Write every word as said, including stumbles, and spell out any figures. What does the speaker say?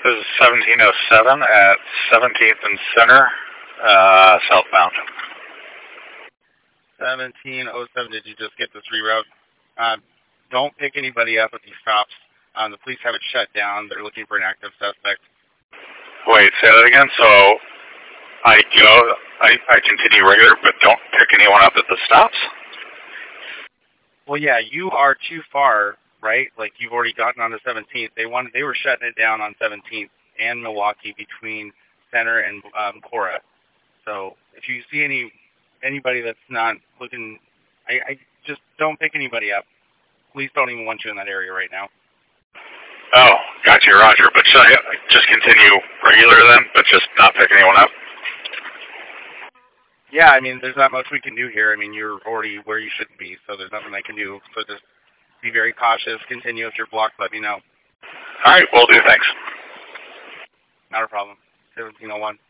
This is seventeen oh seven at seventeenth and Center, uh, southbound. seventeen oh seven, did you just get this reroute? Uh, don't pick anybody up at these stops. Um, the police have it shut down. They're looking for an active suspect. Wait, say that again? So I go, I, I continue regular, but don't pick anyone up at the stops? Well, yeah, you are too far, right? Like, you've already gotten on the seventeenth. They wanted, they were shutting it down on seventeenth and Milwaukee between Center and um, Cora. So if you see any anybody that's not looking, I, I just don't pick anybody up. Police don't even want you in that area right now. Oh, gotcha, Roger. But should I just continue regular then, but just not pick anyone up? Yeah, I mean, there's not much we can do here. I mean, you're already where you should be, so there's nothing I can do. So just be very cautious. Continue. If you're blocked, let me know. All right, will do. Thanks. Not a problem. seventeen oh one.